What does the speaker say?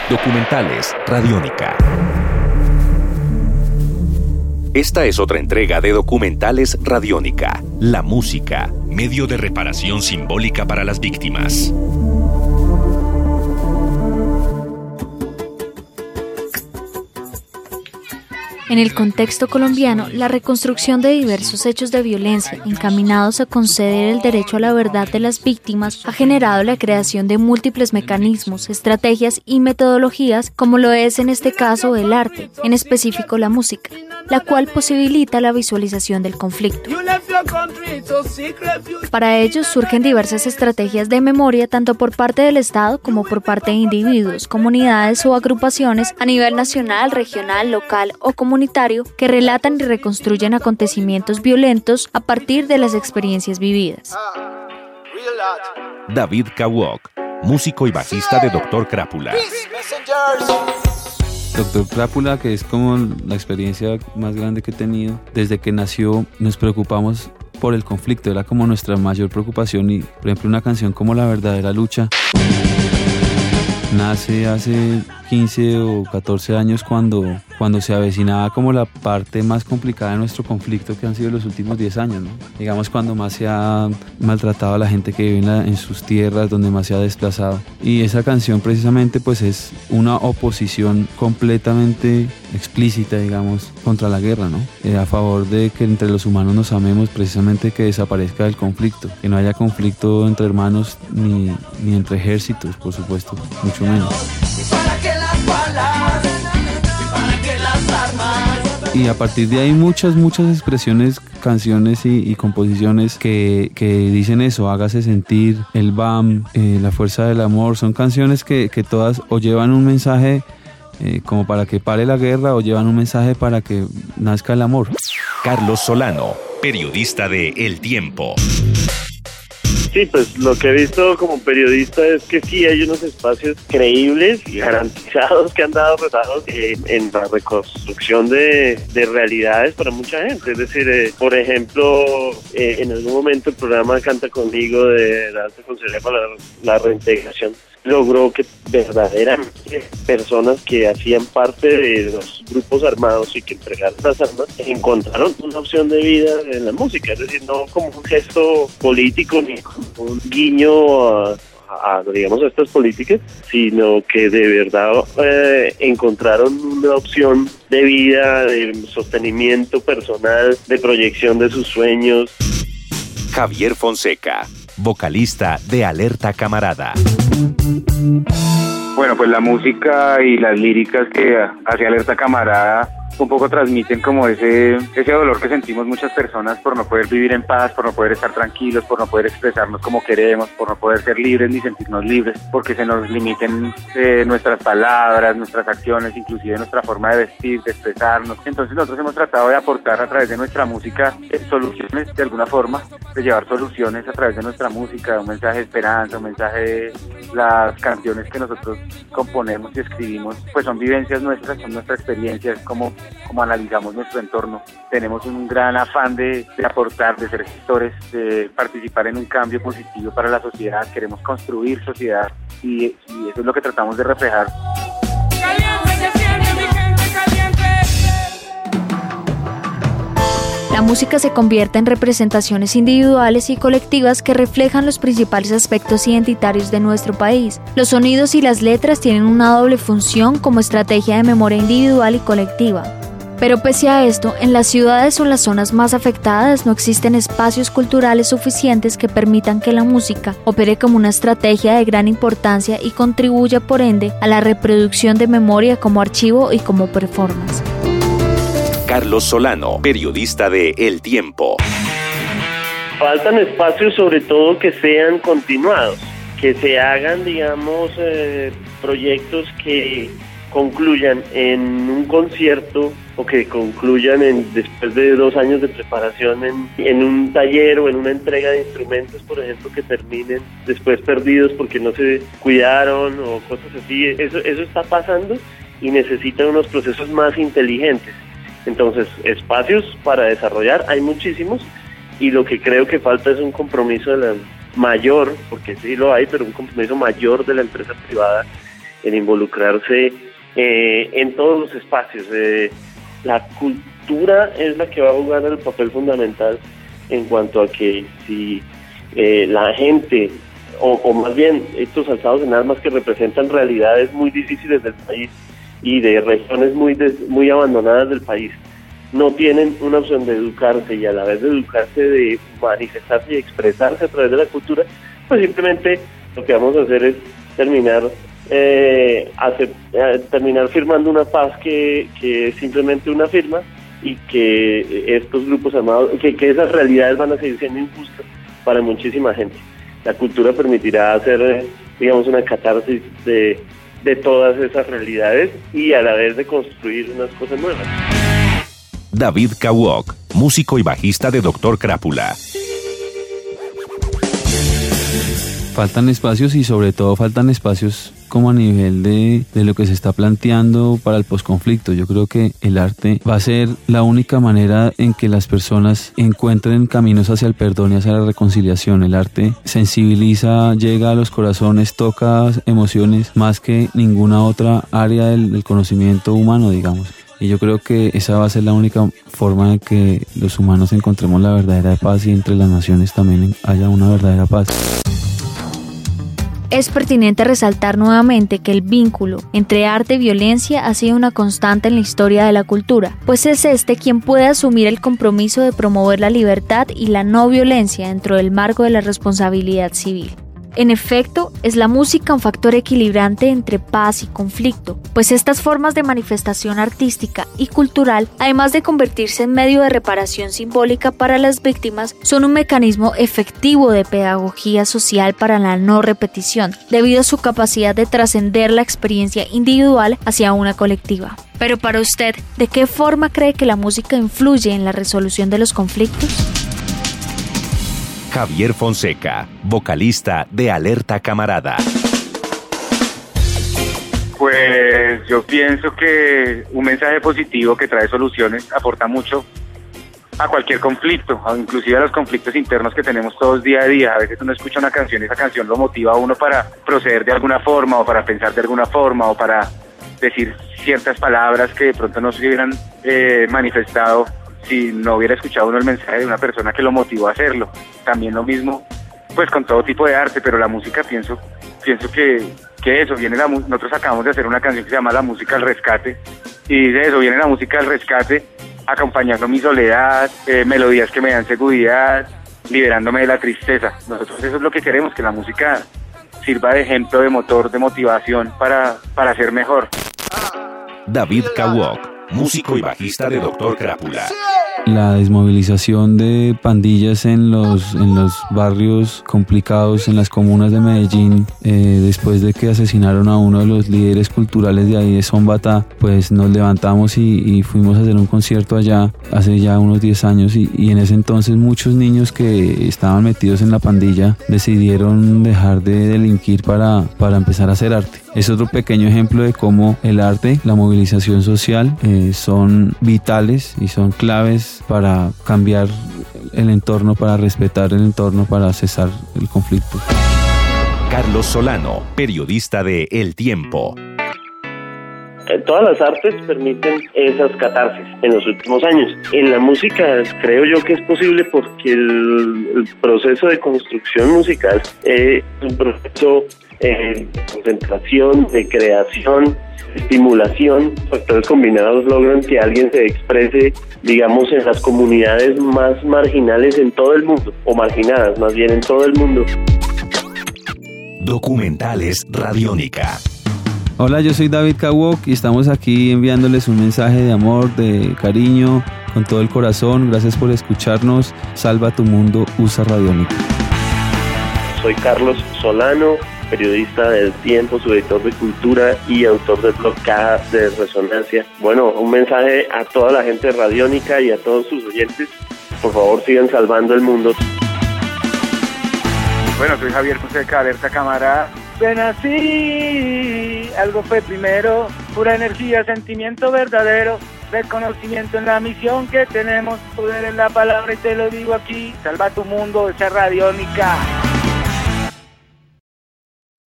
Documentales Radiónica. Esta es otra entrega de Documentales Radiónica. La música, medio de reparación simbólica para las víctimas. En el contexto colombiano, la reconstrucción de diversos hechos de violencia encaminados a conceder el derecho a la verdad de las víctimas ha generado la creación de múltiples mecanismos, estrategias y metodologías, como lo es en este caso el arte, en específico la música, la cual posibilita la visualización del conflicto. Para ello surgen diversas estrategias de memoria tanto por parte del Estado como por parte de individuos, comunidades o agrupaciones a nivel nacional, regional, local o comunitario que relatan y reconstruyen acontecimientos violentos a partir de las experiencias vividas. David Kawok, músico y bajista de Dr. Crápula. Dr. Crápula, que es como la experiencia más grande que he tenido. Desde que nació nos preocupamos por el conflicto, era como nuestra mayor preocupación y, por ejemplo, una canción como La Verdadera Lucha nace hace 15 o 14 años cuando se avecinaba como la parte más complicada de nuestro conflicto, que han sido los últimos 10 años, ¿no? Digamos, cuando más se ha maltratado a la gente que vive en sus tierras, donde más se ha desplazado. Y esa canción precisamente pues es una oposición completamente explícita, digamos, contra la guerra, ¿no? A favor de que entre los humanos nos amemos, precisamente que desaparezca el conflicto, que no haya conflicto entre hermanos ni entre ejércitos, por supuesto, mucho menos. Y a partir de ahí muchas expresiones, canciones y composiciones que dicen eso: hágase sentir, el BAM, la fuerza del amor. Son canciones que todas o llevan un mensaje como para que pare la guerra o llevan un mensaje para que nazca el amor. Carlos Solano, periodista de El Tiempo. Sí, pues lo que he visto como periodista es que sí hay unos espacios creíbles y garantizados que han dado resultados en la reconstrucción de realidades para mucha gente. Es decir, por ejemplo, en algún momento el programa Canta Conmigo de la Alta Consejería para la Reintegración logró que verdaderamente personas que hacían parte de los grupos armados y que entregaron las armas encontraron una opción de vida en la música, es decir, no como un gesto político ni como un guiño a estas políticas, sino que de verdad encontraron una opción de vida, de sostenimiento personal, de proyección de sus sueños. Javier Fonseca, vocalista de Alerta Camarada. Bueno, pues la música y las líricas que hace Alerta Camarada un poco transmiten como ese dolor que sentimos muchas personas por no poder vivir en paz, por no poder estar tranquilos, por no poder expresarnos como queremos, por no poder ser libres ni sentirnos libres, porque se nos limiten nuestras palabras, nuestras acciones, inclusive nuestra forma de vestir, de expresarnos. Entonces nosotros hemos tratado de aportar a través de nuestra música soluciones de alguna forma, de llevar soluciones a través de nuestra música, un mensaje de esperanza, un mensaje de las canciones que nosotros componemos y escribimos, pues son vivencias nuestras, son nuestra experiencia, es como analizamos nuestro entorno. Tenemos un gran afán de aportar, de ser gestores, de participar en un cambio positivo para la sociedad. Queremos construir sociedad y eso es lo que tratamos de reflejar. La música se convierte en representaciones individuales y colectivas que reflejan los principales aspectos identitarios de nuestro país. Los sonidos y las letras tienen una doble función como estrategia de memoria individual y colectiva. Pero pese a esto, en las ciudades o las zonas más afectadas no existen espacios culturales suficientes que permitan que la música opere como una estrategia de gran importancia y contribuya por ende a la reproducción de memoria como archivo y como performance. Carlos Solano, periodista de El Tiempo. Faltan espacios sobre todo que sean continuados, que se hagan, digamos, proyectos que concluyan en un concierto o que concluyan después de 2 años de preparación en un taller o en una entrega de instrumentos, por ejemplo, que terminen después perdidos porque no se cuidaron o cosas así. Eso está pasando y necesitan unos procesos más inteligentes. Entonces, espacios para desarrollar hay muchísimos y lo que creo que falta es un compromiso de la mayor, porque sí lo hay, pero un compromiso mayor de la empresa privada en involucrarse en todos los espacios. La cultura es la que va a jugar el papel fundamental en cuanto a que si la gente, o más bien estos alzados en armas que representan realidades muy difíciles del país y de regiones muy abandonadas del país, no tienen una opción de educarse y a la vez de educarse, de manifestarse y expresarse a través de la cultura, pues simplemente lo que vamos a hacer es terminar firmando una paz que es simplemente una firma, y que estos grupos armados, que esas realidades van a seguir siendo injustas para muchísima gente. La cultura permitirá hacer, digamos, una catarsis de todas esas realidades y a la vez de construir unas cosas nuevas. David Kawok, músico y bajista de Dr. Crápula. Faltan espacios y sobre todo faltan espacios como a nivel de lo que se está planteando para el posconflicto. Yo creo que el arte va a ser la única manera en que las personas encuentren caminos hacia el perdón y hacia la reconciliación. El arte sensibiliza, llega a los corazones, toca emociones más que ninguna otra área del conocimiento humano, digamos. Y yo creo que esa va a ser la única forma en que los humanos encontremos la verdadera paz y entre las naciones también haya una verdadera paz. Es pertinente resaltar nuevamente que el vínculo entre arte y violencia ha sido una constante en la historia de la cultura, pues es quien puede asumir el compromiso de promover la libertad y la no violencia dentro del marco de la responsabilidad civil. En efecto, es la música un factor equilibrante entre paz y conflicto, pues estas formas de manifestación artística y cultural, además de convertirse en medio de reparación simbólica para las víctimas, son un mecanismo efectivo de pedagogía social para la no repetición, debido a su capacidad de trascender la experiencia individual hacia una colectiva. Pero para usted, ¿de qué forma cree que la música influye en la resolución de los conflictos? Javier Fonseca, vocalista de Alerta Camarada. Pues yo pienso que un mensaje positivo que trae soluciones aporta mucho a cualquier conflicto, inclusive a los conflictos internos que tenemos todos día a día. A veces uno escucha una canción y esa canción lo motiva a uno para proceder de alguna forma, o para pensar de alguna forma, o para decir ciertas palabras que de pronto no se hubieran manifestado si no hubiera escuchado uno el mensaje de una persona que lo motivó a hacerlo. También lo mismo pues con todo tipo de arte, pero la música pienso que eso viene nosotros acabamos de hacer una canción que se llama La Música al Rescate, y de eso viene la música al rescate, acompañando mi soledad, melodías que me dan seguridad, liberándome de la tristeza. Nosotros eso es lo que queremos, que la música sirva de ejemplo, de motor, de motivación para ser mejor. David Kawok, músico y bajista de Dr. Crápula. La desmovilización de pandillas en los barrios complicados, en las comunas de Medellín, después de que asesinaron a uno de los líderes culturales de ahí, de Zombata, pues nos levantamos y fuimos a hacer un concierto allá hace ya unos 10 años y en ese entonces muchos niños que estaban metidos en la pandilla decidieron dejar de delinquir para empezar a hacer arte. Es otro pequeño ejemplo de cómo el arte, la movilización social son vitales y son claves para cambiar el entorno, para respetar el entorno, para cesar el conflicto. Carlos Solano, periodista de El Tiempo. Todas las artes permiten esas catarsis en los últimos años. En la música creo yo que es posible porque el proceso de construcción musical es un proceso de concentración, de creación, estimulación. Factores combinados logran que alguien se exprese, digamos, en las comunidades más marginales en todo el mundo, o marginadas más bien en todo el mundo. Documentales Radiónica. Hola, yo soy David Kawok y estamos aquí enviándoles un mensaje de amor, de cariño, con todo el corazón. Gracias por escucharnos. Salva tu mundo, usa Radiónica. Soy Carlos Solano, periodista del Tiempo, subeditor de Cultura y autor del blog Caja de Resonancia. Bueno, un mensaje a toda la gente de Radiónica y a todos sus oyentes. Por favor, sigan salvando el mundo. Bueno, soy Javier Fonseca, Alerta Camarada. Ven así, algo fue primero, pura energía, sentimiento verdadero, reconocimiento en la misión que tenemos, poder en la palabra y te lo digo aquí, salva tu mundo, esa Radiónica.